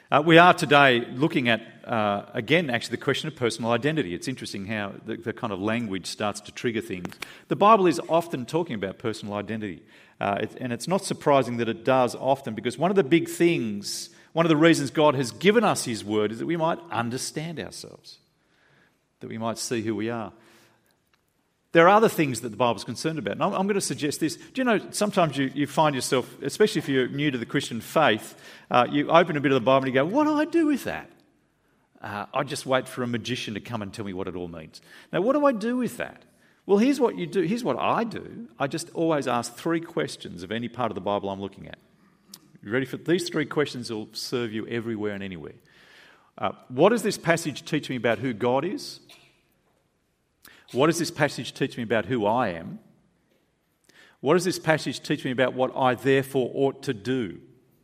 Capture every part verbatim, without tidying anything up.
Uh, we are today looking at, uh, again, actually the question of personal identity. It's interesting how the, the kind of language starts to trigger things. The Bible is often talking about personal identity, uh, it, and it's not surprising that it does often, because one of the big things, one of the reasons God has given us His Word is that we might understand ourselves, that we might see who we are. There are other things that the Bible's concerned about. And I'm, I'm going to suggest this. Do you know, sometimes you, you find yourself, especially if you're new to the Christian faith, uh, you open a bit of the Bible and you go, what do I do with that? Uh, I just wait for a magician to come and tell me what it all means. Now, what do I do with that? Well, here's what you do. Here's what I do. I just always ask three questions of any part of the Bible I'm looking at. You ready for these three questions? Will serve you everywhere and anywhere. Uh, what does this passage teach me about who God is? What does this passage teach me about who I am? What does this passage teach me about what I therefore ought to do?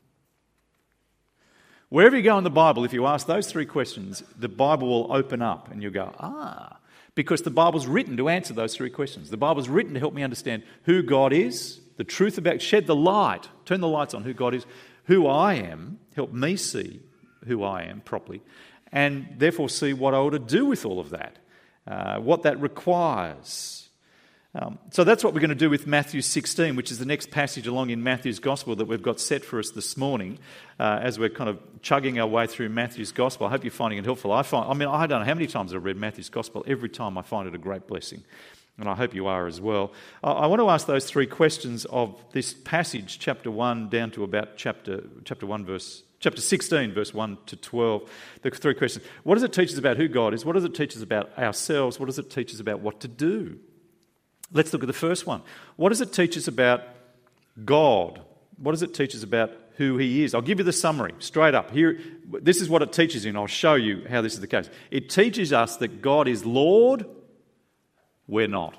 Wherever you go in the Bible, if you ask those three questions, the Bible will open up and you'll go, ah, because the Bible's written to answer those three questions. The Bible's written to help me understand who God is, the truth about, shed the light, turn the lights on who God is, who I am, help me see who I am properly, and therefore see what I ought to do with all of that. Uh, what that requires. Um, so that's what we're going to do with Matthew sixteen, which is the next passage along in Matthew's Gospel that we've got set for us this morning uh, as we're kind of chugging our way through Matthew's Gospel. I hope you're finding it helpful. I find, I mean, I don't know how many times I've read Matthew's Gospel. Every time I find it a great blessing, and I hope you are as well. I, I want to ask those three questions of this passage, chapter one down to about chapter chapter one, verse Chapter sixteen, verse one to twelve, the three questions. What does it teach us about who God is? What does it teach us about ourselves? What does it teach us about what to do? Let's look at the first one. What does it teach us about God? What does it teach us about who He is? I'll give you the summary, straight up. Here, this is what it teaches you, and I'll show you how this is the case. It teaches us that God is Lord, we're not.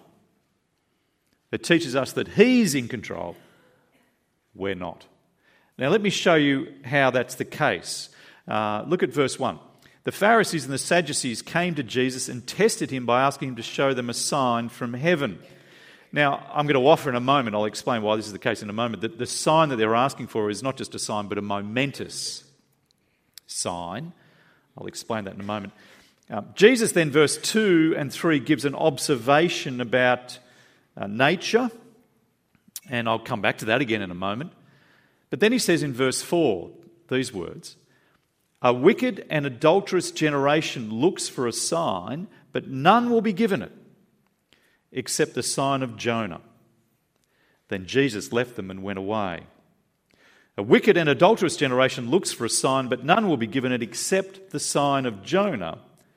It teaches us that He's in control, we're not. Now let me show you how that's the case. Uh, look at verse one. The Pharisees and the Sadducees came to Jesus and tested Him by asking Him to show them a sign from heaven. Now, I'm going to offer in a moment, I'll explain why this is the case in a moment, that the sign that they're asking for is not just a sign, but a momentous sign. I'll explain that in a moment. Um, Jesus then, verse two and three, gives an observation about uh, nature, and I'll come back to that again in a moment. But then he says in verse four, these words, a wicked and adulterous generation looks for a sign, but none will be given it, except the sign of Jonah. Then Jesus left them and went away. A wicked and adulterous generation looks for a sign, but none will be given it except the sign of Jonah.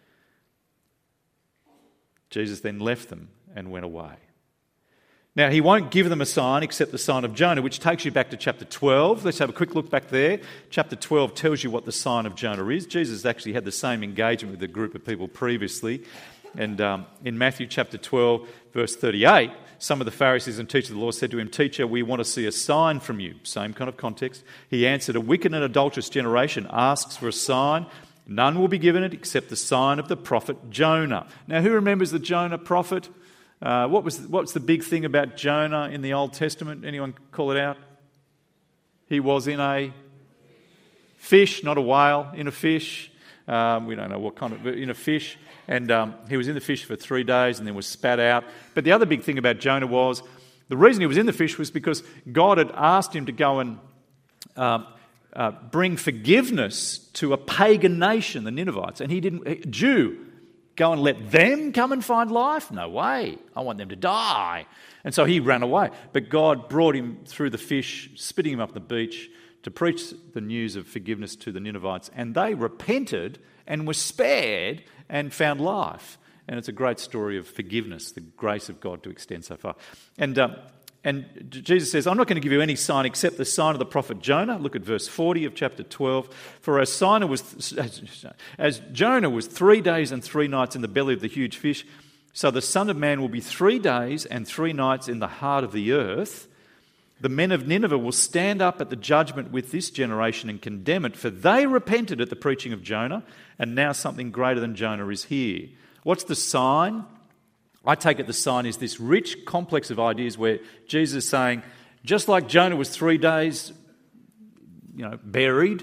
Jesus then left them and went away. Now, He won't give them a sign except the sign of Jonah, which takes you back to chapter twelve. Let's have a quick look back there. Chapter twelve tells you what the sign of Jonah is. Jesus actually had the same engagement with a group of people previously. And um, in Matthew chapter twelve, verse thirty-eight, some of the Pharisees and teachers of the law said to Him, Teacher, we want to see a sign from you. Same kind of context. He answered, a wicked and adulterous generation asks for a sign. None will be given it except the sign of the prophet Jonah. Now, who remembers the Jonah prophet? Uh, what was what's the big thing about Jonah in the Old Testament? Anyone call it out? He was in a fish, not a whale, in a fish. Um, we don't know what kind of, in a fish. And um, he was in the fish for three days and then was spat out. But the other big thing about Jonah was, the reason he was in the fish was because God had asked him to go and uh, uh, bring forgiveness to a pagan nation, the Ninevites. And he didn't, a Jew, go and let them come and find life? No way. I want them to die. And so he ran away. But God brought him through the fish, spitting him up the beach, to preach the news of forgiveness to the Ninevites. And they repented and were spared and found life. And it's a great story of forgiveness, the grace of God to extend so far. And um, and Jesus says, I'm not going to give you any sign except the sign of the prophet Jonah. Look at verse forty of chapter twelve. For as, Sinai was, as Jonah was three days and three nights in the belly of the huge fish, so the Son of Man will be three days and three nights in the heart of the earth. The men of Nineveh will stand up at the judgment with this generation and condemn it, for they repented at the preaching of Jonah, and now something greater than Jonah is here. What's the sign? I take it the sign is this rich complex of ideas where Jesus is saying, just like Jonah was three days, you know, buried,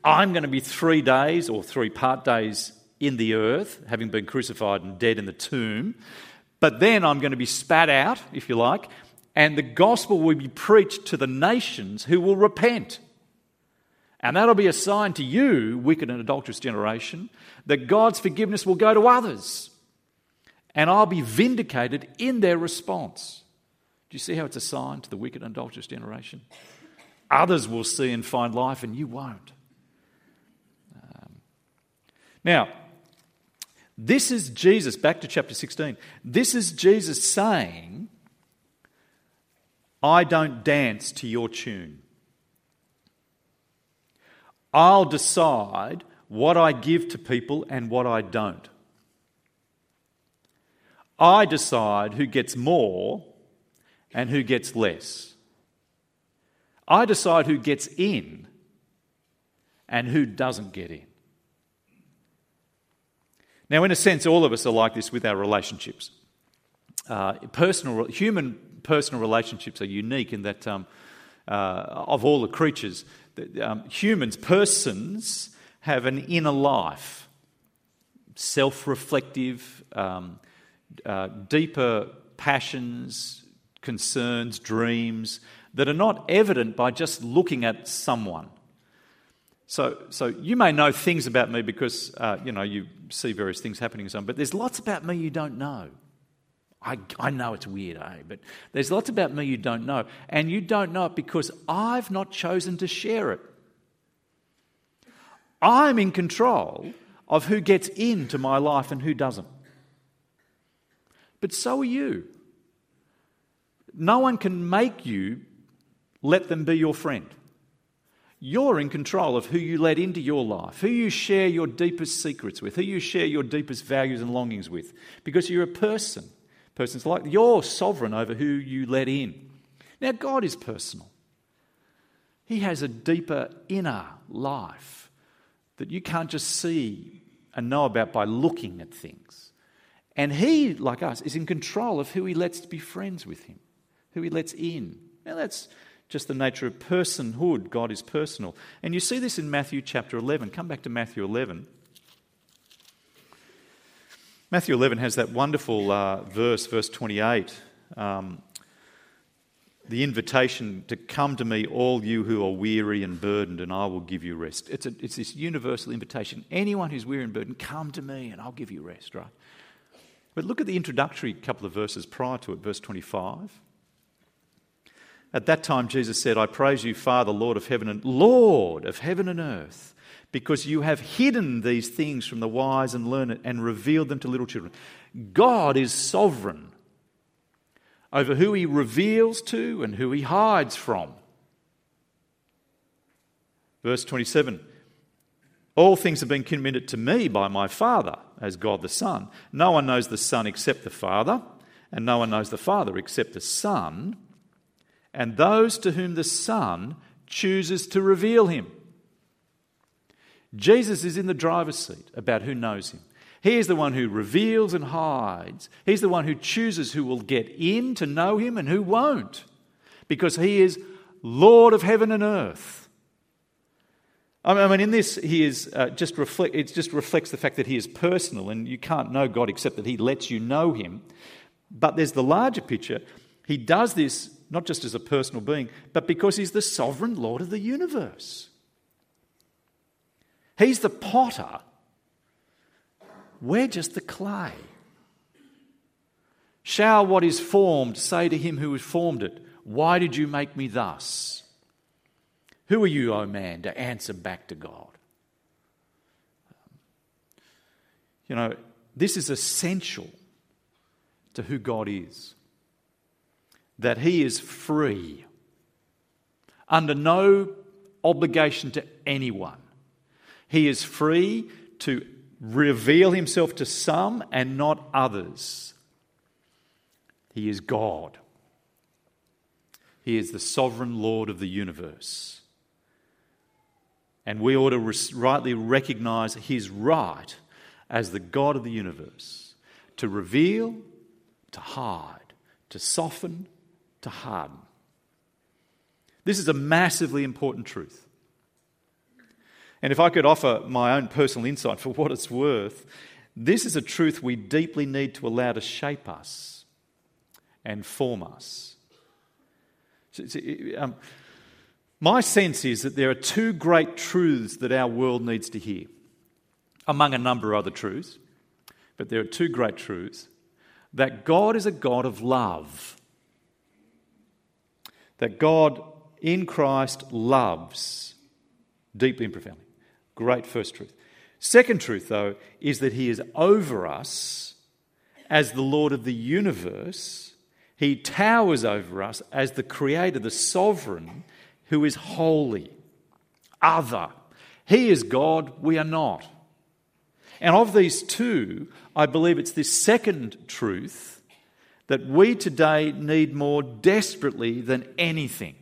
I'm going to be three days or three part days in the earth, having been crucified and dead in the tomb. But then I'm going to be spat out, if you like, and the gospel will be preached to the nations who will repent. And that'll be a sign to you, wicked and adulterous generation, that God's forgiveness will go to others. And I'll be vindicated in their response. Do you see how it's a sign to the wicked and adulterous generation? Others will see and find life and you won't. Um, now, this is Jesus, back to chapter sixteen. This is Jesus saying, I don't dance to your tune. I'll decide what I give to people and what I don't. I decide who gets more and who gets less. I decide who gets in and who doesn't get in. Now, in a sense, all of us are like this with our relationships. Uh, personal, human personal relationships are unique in that um, uh, of all the creatures, um, humans, persons, have an inner life, self-reflective, um, uh, deeper passions, concerns, dreams that are not evident by just looking at someone. So, so you may know things about me because uh, you know you see various things happening and so on, but there's lots about me you don't know. I, I know it's weird, eh? But there's lots about me you don't know, and you don't know it because I've not chosen to share it. I'm in control of who gets into my life and who doesn't. But so are you. No one can make you let them be your friend. You're in control of who you let into your life, who you share your deepest secrets with, who you share your deepest values and longings with, because you're a person. Persons like you're sovereign over who you let in. Now, God is personal. He has a deeper inner life that you can't just see and know about by looking at things. And He, like us, is in control of who He lets to be friends with Him, who He lets in. Now, that's just the nature of personhood. God is personal. And you see this in Matthew chapter eleven. Come back to Matthew eleven. Matthew eleven has that wonderful uh, verse, verse twenty-eight. Um, the invitation to come to me, all you who are weary and burdened, and I will give you rest. It's, a, it's this universal invitation. Anyone who's weary and burdened, come to me and I'll give you rest, right? But look at the introductory couple of verses prior to it, verse twenty-five. At that time, Jesus said, I praise you, Father, Lord of heaven and Lord of heaven and earth, because you have hidden these things from the wise and learned and revealed them to little children. God is sovereign over who He reveals to and who He hides from. Verse twenty-seven, all things have been committed to me by my Father, as God the Son. No one knows the Son except the Father, and no one knows the Father except the Son, and those to whom the Son chooses to reveal Him. Jesus is in the driver's seat about who knows Him. He is the one who reveals and hides. He's the one who chooses who will get in to know Him and who won't, because He is Lord of heaven and earth. I mean, in this, He is uh, just reflect. It just reflects the fact that He is personal, and you can't know God except that He lets you know Him. But there's the larger picture. He does this not just as a personal being, but because He's the sovereign Lord of the universe. He's the potter. We're just the clay. Shall what is formed say to Him who has formed it, why did you make me thus? Who are you, O man, to answer back to God? You know, this is essential to who God is. That He is free, under no obligation to anyone. He is free to reveal Himself to some and not others. He is God. He is the sovereign Lord of the universe. And we ought to rightly recognise His right as the God of the universe to reveal, to hide, to soften, to harden. This is a massively important truth. And if I could offer my own personal insight for what it's worth, this is a truth we deeply need to allow to shape us and form us. Um, my sense is that there are two great truths that our world needs to hear, among a number of other truths, but there are two great truths. That God is a God of love. That God in Christ loves deeply and profoundly. Great first truth. Second truth, though, is that he is over us as the Lord of the universe. He towers over us as the creator, the sovereign, who is holy, other. He is God, we are not. And of these two, I believe it's this second truth that we today need more desperately than anything.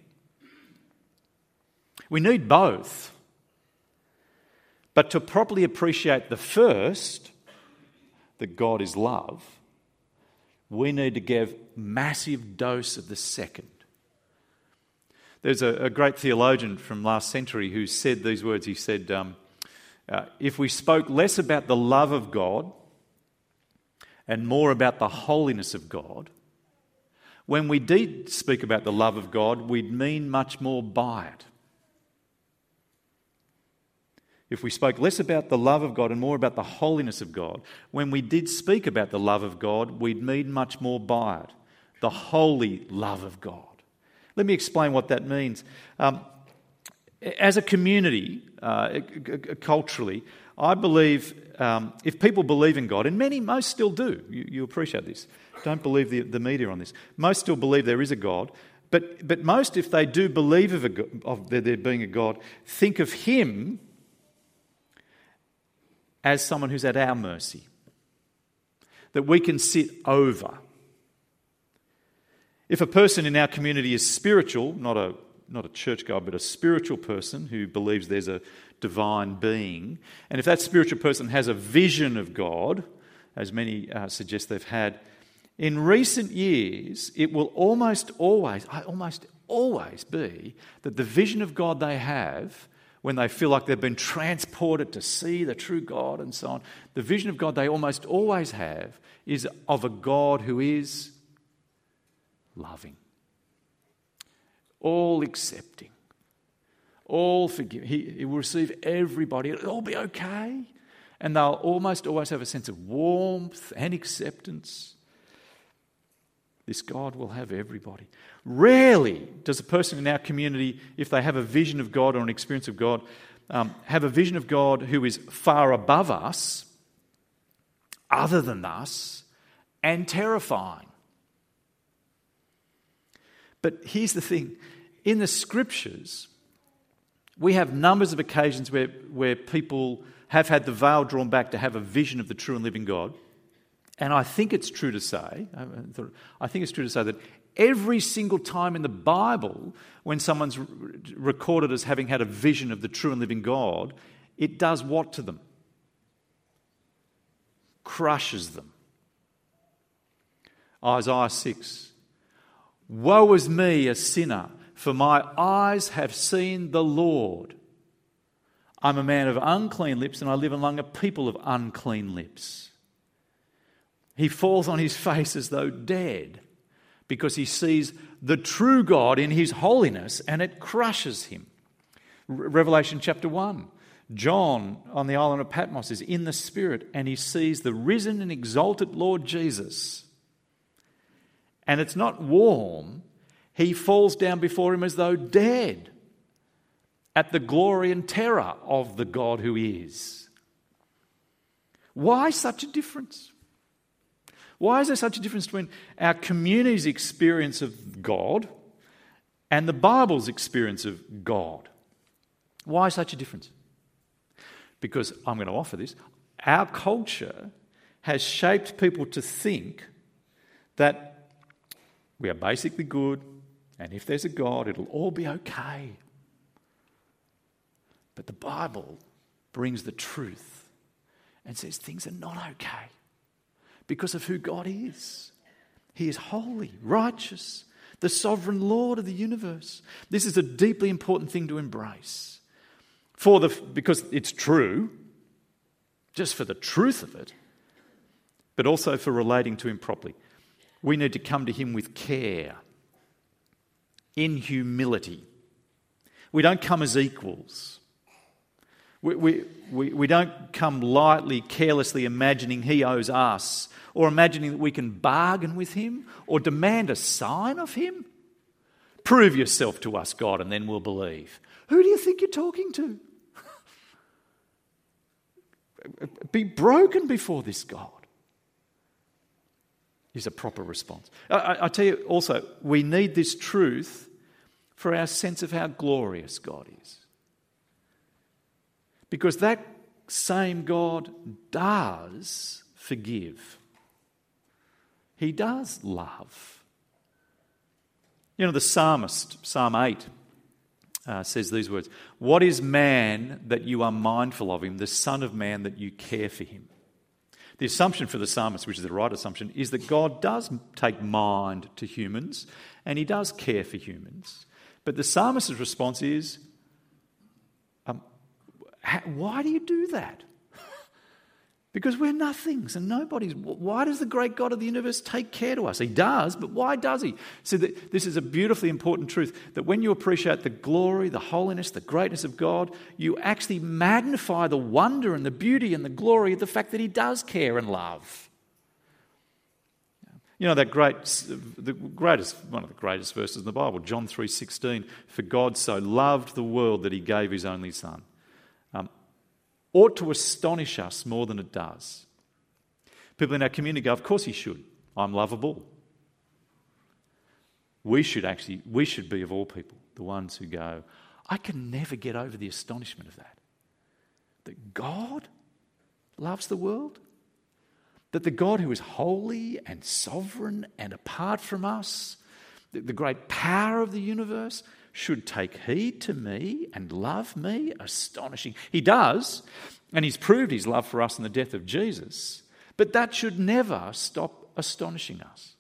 We need both. But to properly appreciate the first, that God is love, we need to give massive dose of the second. There's a, a great theologian from last century who said these words. He said, um, uh, if we spoke less about the love of God and more about the holiness of God, when we did speak about the love of God, we'd mean much more by it. If we spoke less about the love of God and more about the holiness of God, when we did speak about the love of God, we'd mean much more by it. The holy love of God. Let me explain what that means. Um, as a community, uh, culturally, I believe um, if people believe in God, and many, most still do, you, you appreciate this. Don't believe the, the media on this. Most still believe there is a God, but but most, if they do believe of, a, of there, there being a God, think of him as someone who's at our mercy, that we can sit over. If a person in our community is spiritual, not a not a churchgoer, but a spiritual person who believes there's a divine being, and if that spiritual person has a vision of God, as many uh, suggest they've had, in recent years, it will almost always, almost always be that the vision of God they have, when they feel like they've been transported to see the true God and so on, the vision of God they almost always have is of a God who is loving, all accepting, all forgiving. He, he will receive everybody. It'll all be okay. And they'll almost always have a sense of warmth and acceptance. This God will have everybody. Rarely does a person in our community, if they have a vision of God or an experience of God, um, have a vision of God who is far above us, other than us, and terrifying. But here's the thing. In the Scriptures, we have numbers of occasions where, where people have had the veil drawn back to have a vision of the true and living God. And I think it's true to say, I think it's true to say that every single time in the Bible when someone's recorded as having had a vision of the true and living God, it does what to them? Crushes them. Isaiah six. Woe is me, a sinner, for my eyes have seen the Lord. I'm a man of unclean lips, and I live among a people of unclean lips. He falls on his face as though dead because he sees the true God in his holiness, and it crushes him. Revelation chapter one. John on the island of Patmos is in the Spirit, and he sees the risen and exalted Lord Jesus. And it's not warm. He falls down before him as though dead at the glory and terror of the God who is. Why such a difference? Why is there such a difference between our community's experience of God and the Bible's experience of God? Why such a difference? Because I'm going to offer this. Our culture has shaped people to think that we are basically good, and if there's a God, it'll all be okay. But the Bible brings the truth and says things are not okay because of who God is. He is holy, righteous, the sovereign Lord of the universe. This is a deeply important thing to embrace. for the because it's true, just for the truth of it, but also for relating to him properly. We need to come to him with care, in humility. We don't come as equals. We, we, we, we don't come lightly, carelessly imagining he owes us, or imagining that we can bargain with him or demand a sign of him. Prove yourself to us, God, and then we'll believe. Who do you think you're talking to? Be broken before this God is a proper response. I, I tell you also, we need this truth for our sense of how glorious God is. Because that same God does forgive. He does love. You know, the psalmist, Psalm eight, uh, says these words, "What is man that you are mindful of him, the son of man that you care for him?" The assumption for the psalmist, which is the right assumption, is that God does take mind to humans and he does care for humans. But the psalmist's response is, um, why do you do that? Because we're nothings and nobodies. Why does the great God of the universe take care to us? He does, but why does he? So that this is a beautifully important truth, that when you appreciate the glory, the holiness, the greatness of God, you actually magnify the wonder and the beauty and the glory of the fact that he does care and love. You know, that great, the greatest, one of the greatest verses in the Bible, John three sixteen, "For God so loved the world that he gave his only son," um, ought to astonish us more than it does. People in our community go, of course he should. I'm lovable. We should actually, we should be of all people, the ones who go, I can never get over the astonishment of that. That God loves the world. That the God who is holy and sovereign and apart from us, the great power of the universe, should take heed to me and love me. Astonishing. He does, and he's proved his love for us in the death of Jesus, but that should never stop astonishing us.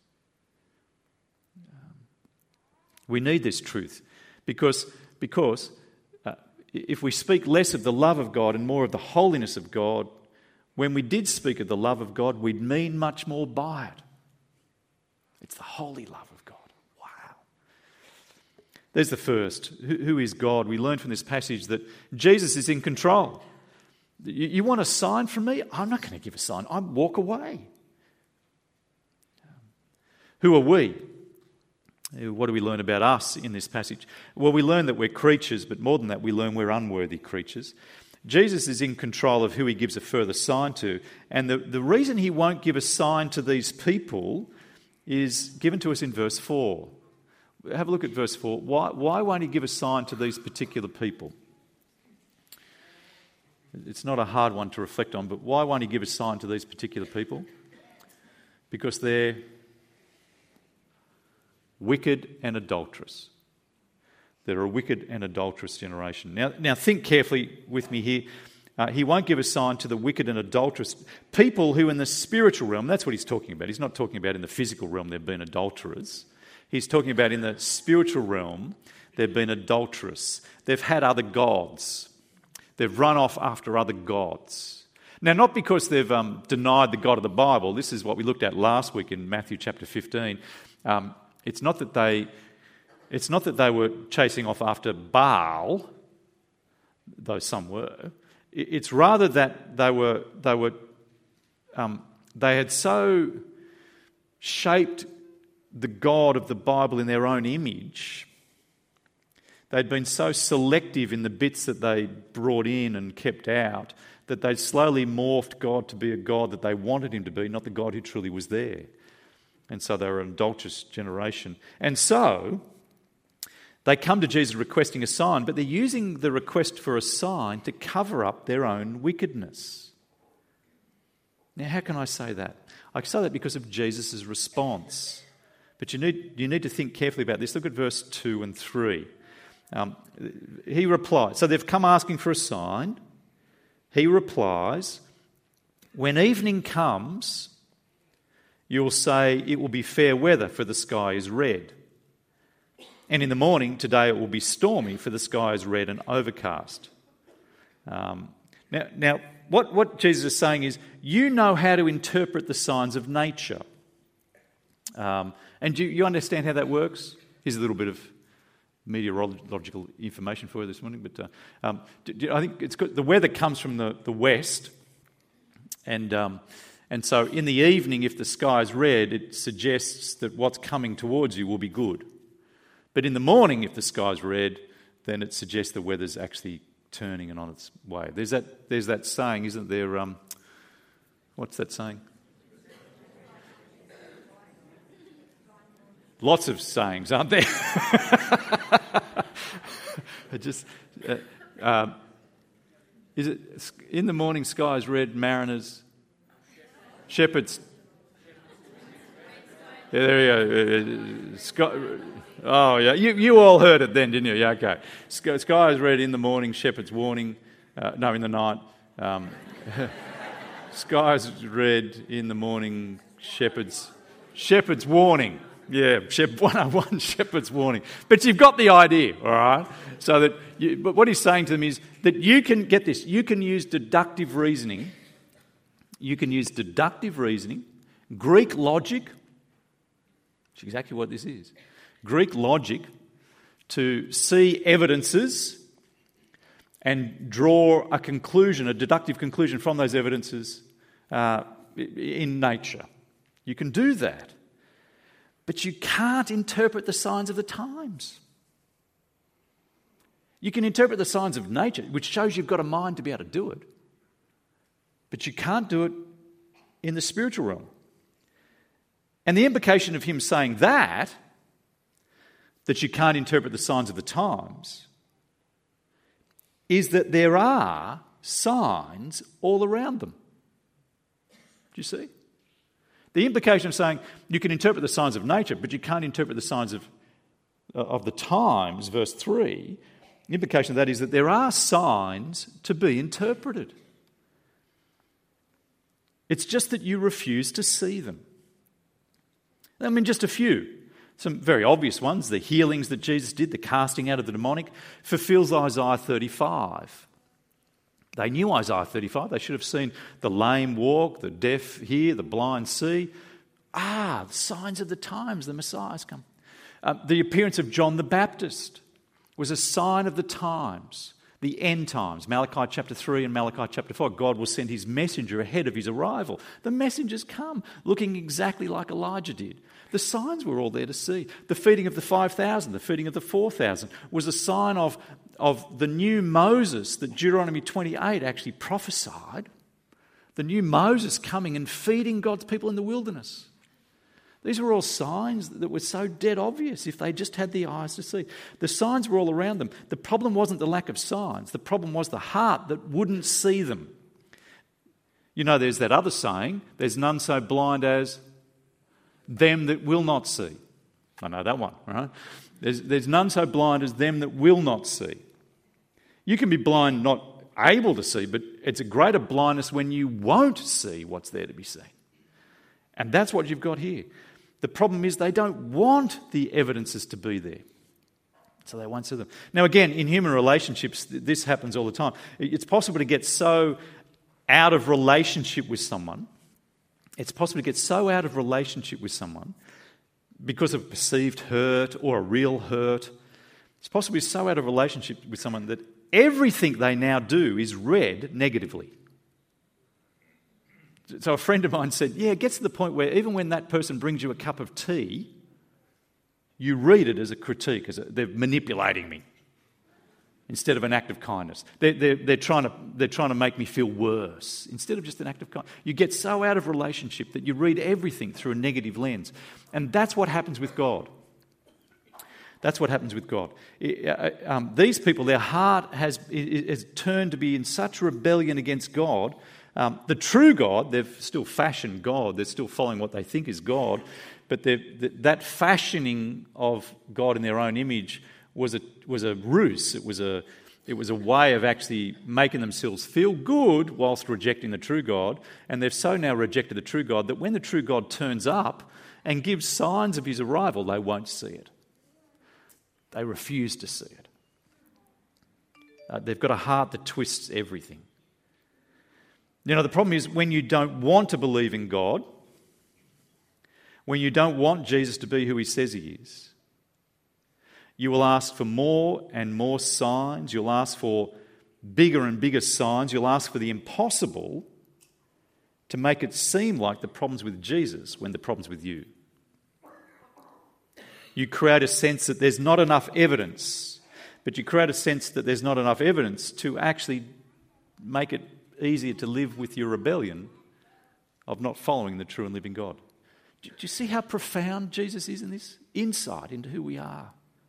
We need this truth because, because uh, if we speak less of the love of God and more of the holiness of God, when we did speak of the love of God, we'd mean much more by it. It's the holy love of God. Wow. There's the first. Who is God? We learn from this passage that Jesus is in control. You want a sign from me? I'm not going to give a sign. I walk away. Who are we? What do we learn about us in this passage? Well, we learn that we're creatures, but more than that, we learn we're unworthy creatures. Jesus is in control of who he gives a further sign to. And the, the reason he won't give a sign to these people is given to us in verse four. Have a look at verse four. Why, why won't he give a sign to these particular people? It's not a hard one to reflect on, but why won't he give a sign to these particular people? Because they're wicked and adulterous. They're a wicked and adulterous generation. Now, now think carefully with me here. Uh, he won't give a sign to the wicked and adulterous people who in the spiritual realm, that's what he's talking about. He's not talking about in the physical realm they've been adulterers. He's talking about in the spiritual realm they've been adulterous. They've had other gods. They've run off after other gods. Now, not because they've um, denied the God of the Bible. This is what we looked at last week in Matthew chapter fifteen. Um, it's not that they... It's not that they were chasing off after Baal, though some were. It's rather that they were they were um, they had so shaped the God of the Bible in their own image. They'd been so selective in the bits that they brought in and kept out that they'd slowly morphed God to be a God that they wanted him to be, not the God who truly was there. And so they were an adulterous generation. And so they come to Jesus requesting a sign, but they're using the request for a sign to cover up their own wickedness. Now, how can I say that? I say that because of Jesus' response. But you need, you need to think carefully about this. Look at verse two and three. Um, he replies, so they've come asking for a sign. He replies, when evening comes, you'll say it will be fair weather, for the sky is red. And in the morning, today it will be stormy, for the sky is red and overcast. Um, now, now what, what Jesus is saying is, you know how to interpret the signs of nature. Um, and you, you understand how that works? Here's a little bit of meteorological information for you this morning. But uh, um, do, do, I think it's good. The weather comes from the, the west. And um, and so in the evening, if the sky's red, it suggests that what's coming towards you will be good. But in the morning, if the sky's red, then it suggests the weather's actually turning and on its way. There's that there's that saying, isn't there? Um, what's that saying? Lots of sayings, aren't there? Just uh, um, is it in the morning? Sky's red, mariners, shepherds. Yeah, there you go. Sky, oh, yeah. You, you all heard it then, didn't you? Yeah, okay. Sky, sky is red in the morning, shepherd's warning. Uh, no, in the night. Um, sky is red in the morning, shepherd's, shepherd's warning. Yeah, one oh one, shepherd's warning. But you've got the idea, all right? So that, you, but what he's saying to them is that you can, get this, you can use deductive reasoning. You can use deductive reasoning, Greek logic. That's exactly what this is. Greek logic to see evidences and draw a conclusion, a deductive conclusion from those evidences uh, in nature. You can do that. But you can't interpret the signs of the times. You can interpret the signs of nature, which shows you've got a mind to be able to do it. But you can't do it in the spiritual realm. And the implication of him saying that, that you can't interpret the signs of the times, is that there are signs all around them. Do you see? The implication of saying you can interpret the signs of nature, but you can't interpret the signs of, uh, of the times, verse three, the implication of that is that there are signs to be interpreted. It's just that you refuse to see them. I mean, just a few. Some very obvious ones, the healings that Jesus did, the casting out of the demonic, fulfills Isaiah thirty-five. They knew Isaiah thirty-five. They should have seen the lame walk, the deaf hear, the blind see. Ah, the signs of the times, the Messiah's come. Uh, the appearance of John the Baptist was a sign of the times, the end times. Malachi chapter three and Malachi chapter four, God will send his messenger ahead of his arrival. The messengers come looking exactly like Elijah did. The signs were all there to see. The feeding of the five thousand, the feeding of the four thousand was a sign of, of the new Moses that Deuteronomy twenty-eight actually prophesied. The new Moses coming and feeding God's people in the wilderness. These were all signs that were so dead obvious if they just had the eyes to see. The signs were all around them. The problem wasn't the lack of signs. The problem was the heart that wouldn't see them. You know, there's that other saying, there's none so blind as them that will not see. I know that one, right? There's, there's none so blind as them that will not see. You can be blind, not able to see, but it's a greater blindness when you won't see what's there to be seen. And that's what you've got here. The problem is they don't want the evidences to be there. So they won't see them. Now again, in human relationships, this happens all the time. It's possible to get so out of relationship with someone It's possible to get so out of relationship with someone because of perceived hurt or a real hurt. It's possible to be so out of relationship with someone that everything they now do is read negatively. So a friend of mine said, yeah, it gets to the point where even when that person brings you a cup of tea, you read it as a critique, as a, they're manipulating me instead of an act of kindness. They're, they're, they're, trying to, they're trying to make me feel worse instead of just an act of kindness. You get so out of relationship that you read everything through a negative lens. And that's what happens with God. That's what happens with God. Um, these people, their heart has, has turned to be in such rebellion against God. Um, the true God, they've still fashioned God. They're still following what they think is God. But that fashioning of God in their own image was a was a ruse. It was a it was a way of actually making themselves feel good whilst rejecting the true God. And they've so now rejected the true God that when the true God turns up and gives signs of his arrival, they won't see it. They refuse to see it. uh, they've got a heart that twists everything. You know, the problem is when you don't want to believe in God, when you don't want Jesus to be who he says he is, you will ask for more and more signs. You'll ask for bigger and bigger signs. You'll ask for the impossible to make it seem like the problem's with Jesus when the problem's with you. You create a sense that there's not enough evidence, but you create a sense that there's not enough evidence to actually make it easier to live with your rebellion of not following the true and living God. Do you see how profound Jesus is in this? Insight into who we are.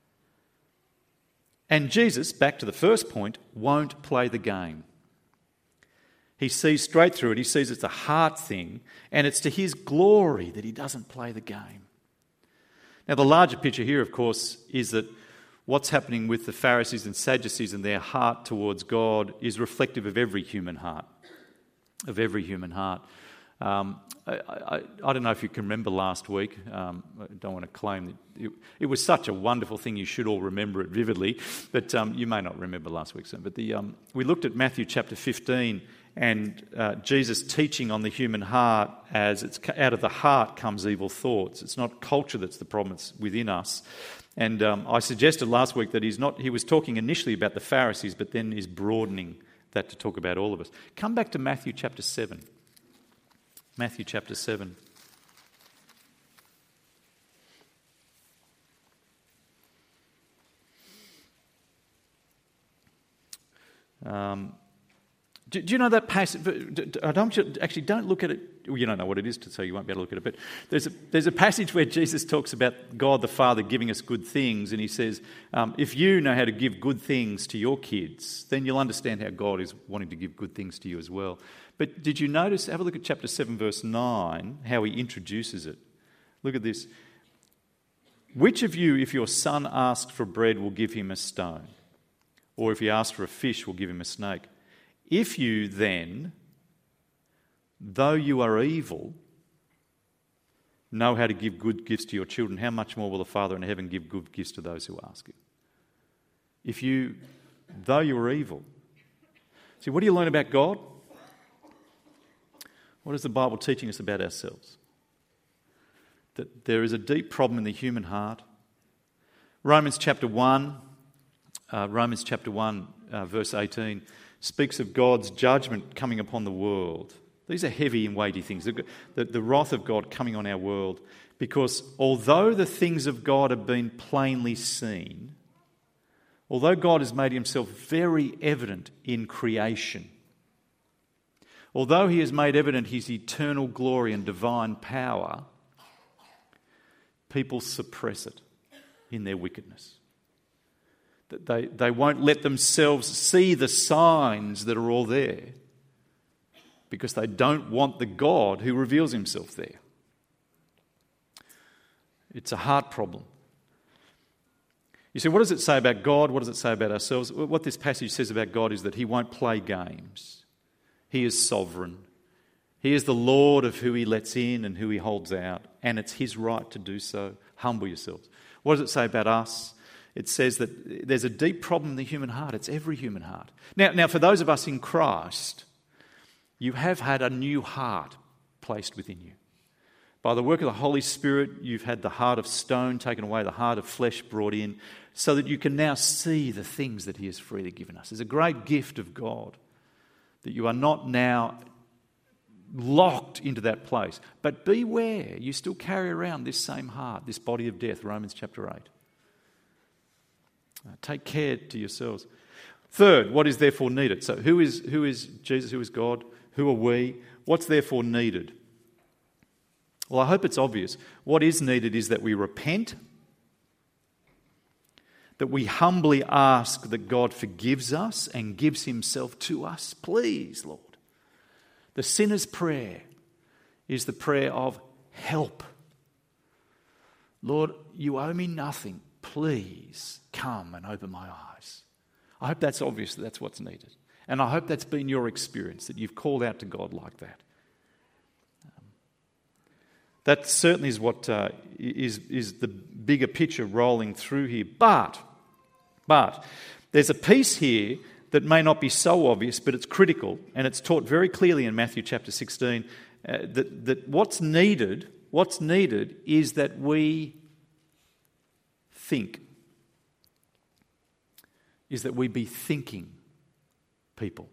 And Jesus, back to the first point, won't play the game. He sees straight through it. He sees it's a heart thing, and it's to his glory that he doesn't play the game. Now, the larger picture here, of course, is that what's happening with the Pharisees and Sadducees and their heart towards God is reflective of every human heart, of every human heart. Um, I, I, I don't know if you can remember last week. Um, I don't want to claim that it, it was such a wonderful thing. You should all remember it vividly, but um, you may not remember last week's. But the um, we looked at Matthew chapter fifteen and uh, Jesus teaching on the human heart as it's out of the heart comes evil thoughts. It's not culture that's the problem; it's within us. And um, I suggested last week that he's not. He was talking initially about the Pharisees, but then is broadening that to talk about all of us. Come back to Matthew chapter seven. Matthew chapter seven. Um, do, do you know that passage? I don't actually don't look at it. Well, you don't know what it is, so you won't be able to look at it. But there's a there's a passage where Jesus talks about God the Father giving us good things, and he says, um, "If you know how to give good things to your kids, then you'll understand how God is wanting to give good things to you as well." But did you notice, have a look at chapter seven, verse nine, how he introduces it. Look at this. Which of you, if your son asks for bread, will give him a stone? Or if he asks for a fish, will give him a snake? If you then, though you are evil, know how to give good gifts to your children, how much more will the Father in heaven give good gifts to those who ask him? If you, though you are evil. See, what do you learn about God? What is the Bible teaching us about ourselves? That there is a deep problem in the human heart. Romans chapter one, uh, Romans chapter one, uh, verse eighteen, speaks of God's judgment coming upon the world. These are heavy and weighty things. The, the, the wrath of God coming on our world, because although the things of God have been plainly seen, although God has made himself very evident in creation, although he has made evident his eternal glory and divine power, people suppress it in their wickedness. They, they won't let themselves see the signs that are all there because they don't want the God who reveals himself there. It's a heart problem. You see, what does it say about God? What does it say about ourselves? What this passage says about God is that he won't play games. He is sovereign. He is the Lord of who he lets in and who he holds out, and it's his right to do so. Humble yourselves. What does it say about us? It says that there's a deep problem in the human heart. It's every human heart. Now, now, for those of us in Christ, you have had a new heart placed within you. By the work of the Holy Spirit, you've had the heart of stone taken away, the heart of flesh brought in, so that you can now see the things that he has freely given us. There's a great gift of God, that you are not now locked into that place. But beware, you still carry around this same heart, this body of death, Romans chapter eight. Uh, take care to yourselves. Third, what is therefore needed? So who is who is Jesus, who is God? Who are we? What's therefore needed? Well, I hope it's obvious. What is needed is that we repent, that we humbly ask that God forgives us and gives himself to us. Please, Lord. The sinner's prayer is the prayer of help. Lord, you owe me nothing. Please come and open my eyes. I hope that's obvious that that's what's needed. And I hope that's been your experience, that you've called out to God like that. Um, that certainly is what uh, is, is the bigger picture rolling through here. But, but there's a piece here that may not be so obvious, but it's critical, and it's taught very clearly in Matthew chapter sixteen, uh, that, that what's needed, what's needed is that we think, is that we be thinking people.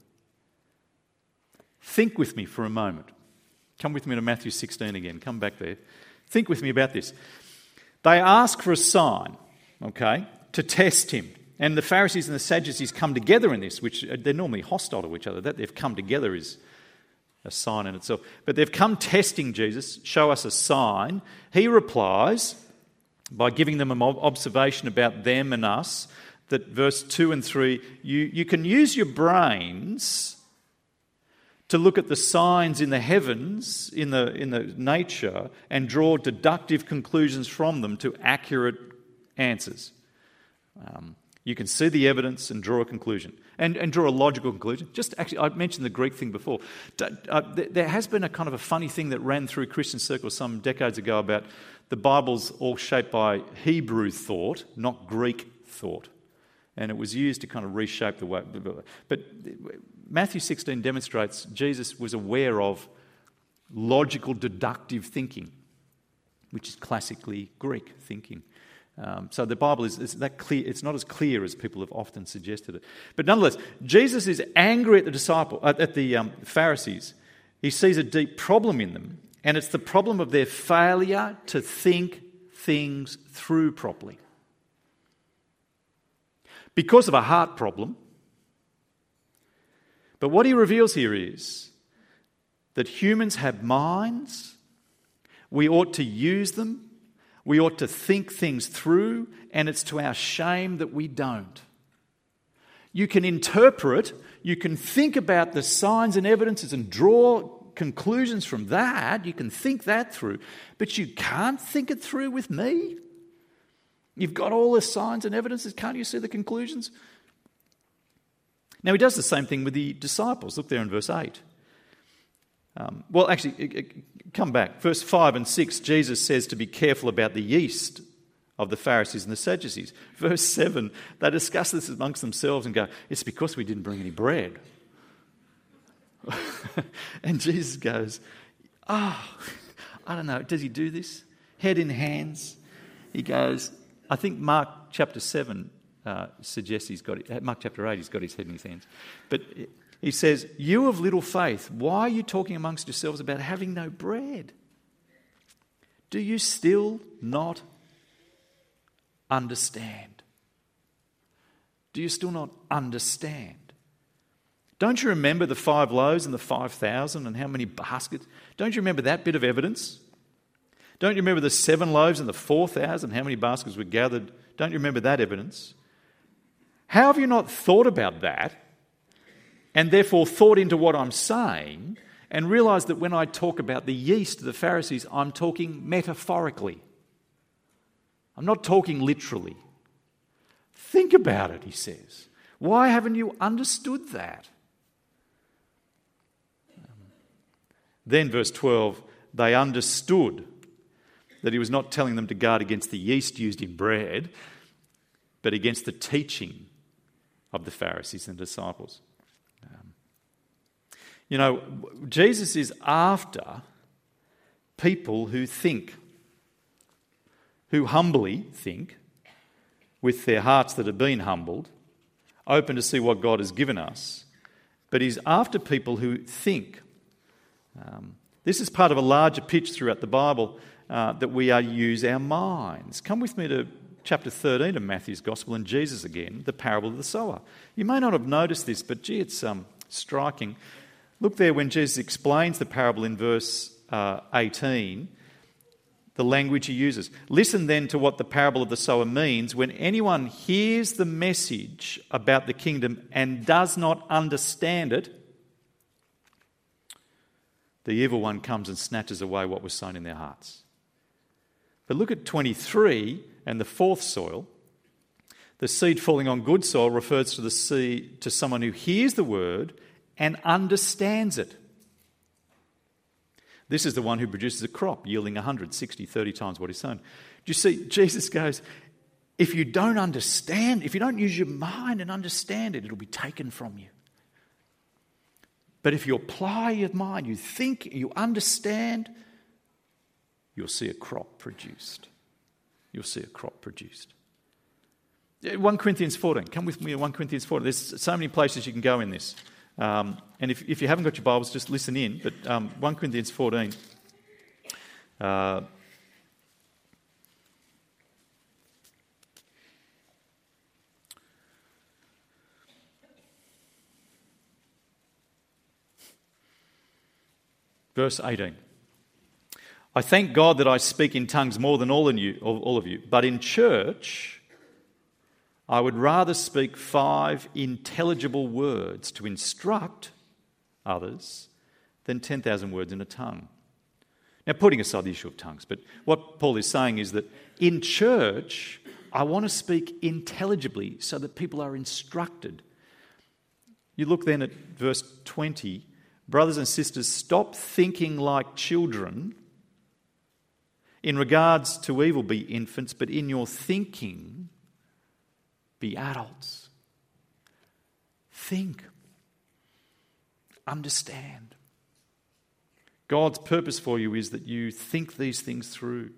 Think with me for a moment. Come with me to Matthew sixteen again. Come back there. Think with me about this. They ask for a sign, okay, to test him. And the Pharisees and the Sadducees come together in this, which they're normally hostile to each other. That they've come together is a sign in itself. But they've come testing Jesus, show us a sign. He replies by giving them an observation about them and us, that verse two and three, you, you can use your brains to look at the signs in the heavens, in the, in the nature, and draw deductive conclusions from them to accurate answers. Um, you can see the evidence and draw a conclusion, and, and draw a logical conclusion. Just actually, I mentioned the Greek thing before. Uh, there has been a kind of a funny thing that ran through Christian circles some decades ago about the Bible's all shaped by Hebrew thought, not Greek thought. And it was used to kind of reshape the way. But Matthew sixteen demonstrates Jesus was aware of logical deductive thinking, which is classically Greek thinking. Um, so the Bible is, is that clear. It's not as clear as people have often suggested it. But nonetheless, Jesus is angry at the disciple, at the um, Pharisees. He sees a deep problem in them, and it's the problem of their failure to think things through properly. Because of a heart problem. But what he reveals here is that humans have minds, we ought to use them, we ought to think things through, and it's to our shame that we don't. You can interpret, you can think about the signs and evidences and draw conclusions from that, you can think that through, but you can't think it through with me. You've got all the signs and evidences, can't you see the conclusions? Now he does the same thing with the disciples. Look there in verse eight. Um, well, actually, come back. Verse five and six, Jesus says to be careful about the yeast of the Pharisees and the Sadducees. Verse seven, they discuss this amongst themselves and go, it's because we didn't bring any bread. And Jesus goes, oh, I don't know, does he do this? Head in hands. He goes, I think Mark chapter seven uh, suggests he's got it. Mark chapter eight, he's got his head in his hands. But he says, you of little faith, why are you talking amongst yourselves about having no bread? Do you still not understand? Do you still not understand? Don't you remember the five loaves and the five thousand and how many baskets? Don't you remember that bit of evidence? Don't you remember the seven loaves and the four thousand, how many baskets were gathered? Don't you remember that evidence? How have you not thought about that and therefore thought into what I'm saying and realised that when I talk about the yeast of the Pharisees, I'm talking metaphorically. I'm not talking literally. Think about it, he says. Why haven't you understood that? Then verse twelve, they understood that he was not telling them to guard against the yeast used in bread, but against the teaching of the Pharisees and disciples. Um, you know, Jesus is after people who think, who humbly think, with their hearts that have been humbled, open to see what God has given us, but he's after people who think. Um, this is part of a larger pitch throughout the Bible, Uh, that we are use our minds. Come with me to chapter thirteen of Matthew's Gospel and Jesus again, the parable of the sower. You may not have noticed this, but gee, it's um, striking. Look there when Jesus explains the parable in verse uh, eighteen, the language he uses. Listen then to what the parable of the sower means. When anyone hears the message about the kingdom and does not understand it, the evil one comes and snatches away what was sown in their hearts. But look at twenty-three and the fourth soil. The seed falling on good soil refers to the seed, to someone who hears the word and understands it. This is the one who produces a crop yielding one hundred, sixty, thirty times what is sown. Do you see, Jesus goes, if you don't understand, if you don't use your mind and understand it, it'll be taken from you. But if you apply your mind, you think, you understand, you'll see a crop produced. You'll see a crop produced. First Corinthians fourteen. Come with me to First Corinthians fourteen. There's so many places you can go in this. Um, and if, if you haven't got your Bibles, just listen in. But um, First Corinthians fourteen. Uh, verse eighteen. I thank God that I speak in tongues more than all, in you, all of you. But in church, I would rather speak five intelligible words to instruct others than ten thousand words in a tongue. Now, putting aside the issue of tongues, but what Paul is saying is that in church, I want to speak intelligibly so that people are instructed. You look then at verse twenty. Brothers and sisters, stop thinking like children. In regards to evil, be infants, but in your thinking, be adults. Think. Understand. God's purpose for you is that you think these things through.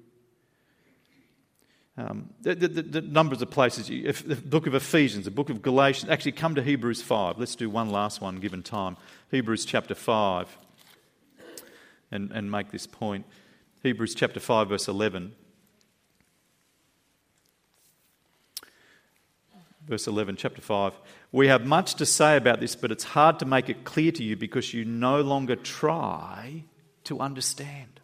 Um, the, the, the numbers of places, if the book of Ephesians, the book of Galatians, actually come to Hebrews five. Let's do one last one given time. Hebrews chapter five, and, and make this point. Hebrews chapter five, verse eleven. Verse eleven, chapter five. We have much to say about this, but it's hard to make it clear to you because you no longer try to understand.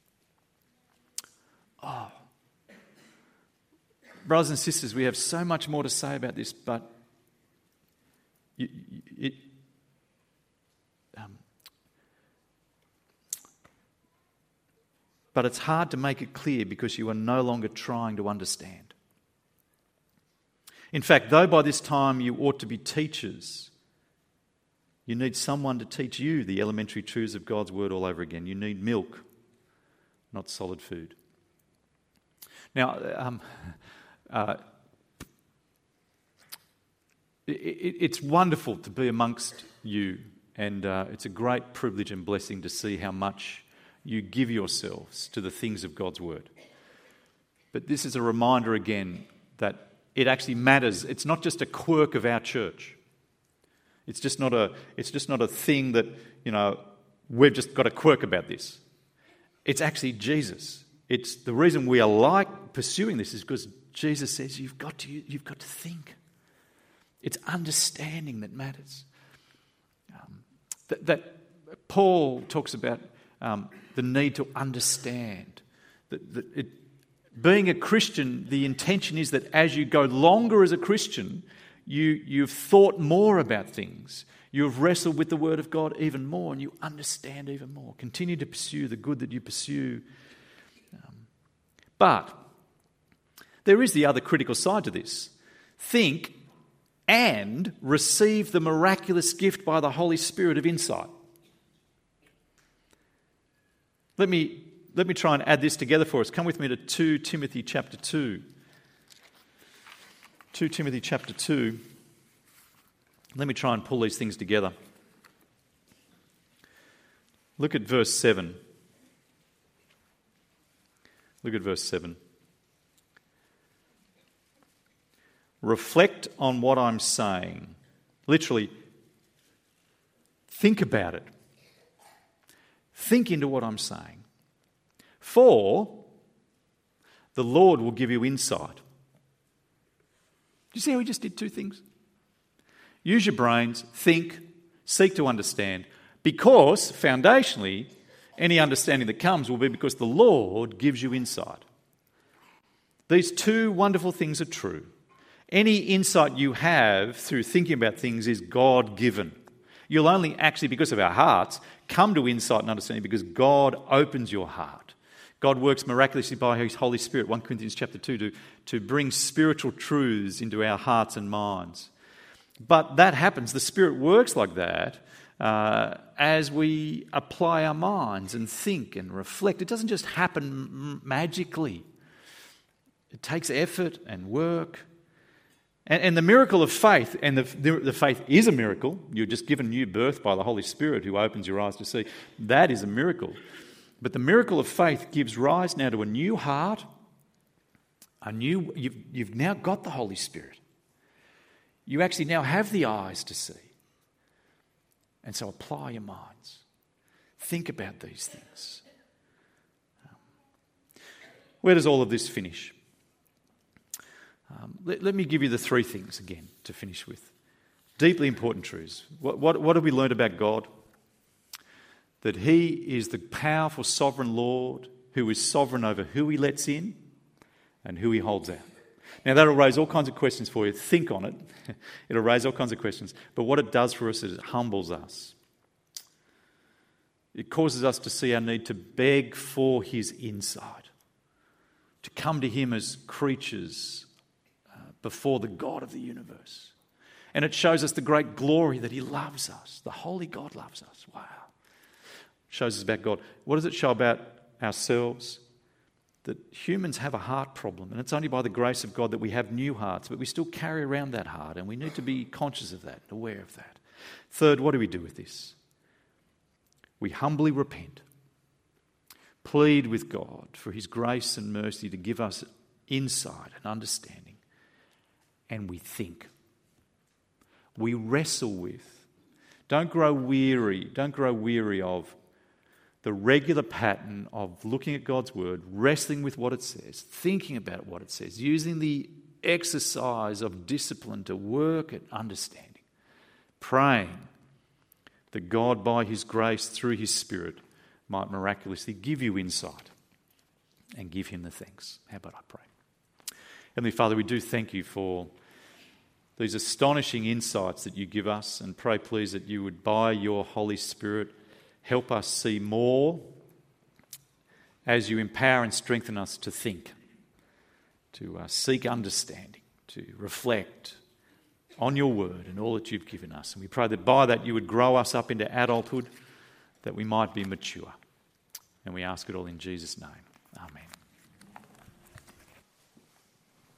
Oh. Brothers and sisters, we have so much more to say about this, but it, it, um, but it's hard to make it clear because you are no longer trying to understand. In fact, though by this time you ought to be teachers, you need someone to teach you the elementary truths of God's word all over again. You need milk, not solid food. Now, um, uh, it, it, it's wonderful to be amongst you, and uh, it's a great privilege and blessing to see how much you give yourselves to the things of God's word. But this is a reminder again that it actually matters. It's not just a quirk of our church. It's just not a, it's just not a thing that, you know, we've just got a quirk about this. It's actually Jesus. It's the reason we are like pursuing this is because Jesus says you've got to, you've got to think. It's understanding that matters. Um, that, that Paul talks about um, the need to understand. That, that it, being a Christian, the intention is that as you go longer as a Christian, you, you've thought more about things. You've wrestled with the Word of God even more and you understand even more. Continue to pursue the good that you pursue. Um, but there is the other critical side to this. Think and receive the miraculous gift by the Holy Spirit of insight. Let me, let me try and add this together for us. Come with me to Second Timothy chapter two. Second Timothy chapter two. Let me try and pull these things together. Look at verse seven. Look at verse seven. Reflect on what I'm saying. Literally, think about it. Think into what I'm saying. For the Lord will give you insight. Do you see how he just did two things? Use your brains, think, seek to understand, because foundationally, any understanding that comes will be because the Lord gives you insight. These two wonderful things are true. Any insight you have through thinking about things is God-given. You'll only actually, because of our hearts, come to insight and understanding because God opens your heart. God works miraculously by His Holy Spirit, First Corinthians chapter two, to, to bring spiritual truths into our hearts and minds. But that happens, the Spirit works like that uh, as we apply our minds and think and reflect. It doesn't just happen magically. It takes effort and work. And, and the miracle of faith, and the, the, the faith is a miracle. You're just given new birth by the Holy Spirit who opens your eyes to see. That is a miracle. But the miracle of faith gives rise now to a new heart. A new, you've, you've now got the Holy Spirit. You actually now have the eyes to see. And so apply your minds. Think about these things. Where does all of this finish? Um, let, let me give you the three things again to finish with. Deeply important truths. What, what, what have we learned about God? That He is the powerful sovereign Lord who is sovereign over who He lets in and who He holds out. Now that'll raise all kinds of questions for you. Think on it. It'll raise all kinds of questions. But what it does for us is it humbles us. It causes us to see our need to beg for His insight, to come to Him as creatures uh, before the God of the universe. And it shows us the great glory that He loves us. The holy God loves us. Wow. It shows us about God. What does it show about ourselves? That humans have a heart problem, and it's only by the grace of God that we have new hearts, but we still carry around that heart, and we need to be conscious of that, aware of that. Third, what do we do with this? We humbly repent, plead with God for His grace and mercy to give us insight and understanding, and we think. We wrestle with. Don't grow weary, don't grow weary of the regular pattern of looking at God's word, wrestling with what it says, thinking about what it says, using the exercise of discipline to work at understanding, praying that God, by His grace, through His Spirit, might miraculously give you insight and give Him the thanks. How about I pray? Heavenly Father, we do thank You for these astonishing insights that You give us, and pray, please, that You would, by Your Holy Spirit, help us see more as You empower and strengthen us to think, to uh, seek understanding, to reflect on Your word and all that You've given us. And we pray that by that You would grow us up into adulthood, that we might be mature. And we ask it all in Jesus' name. Amen.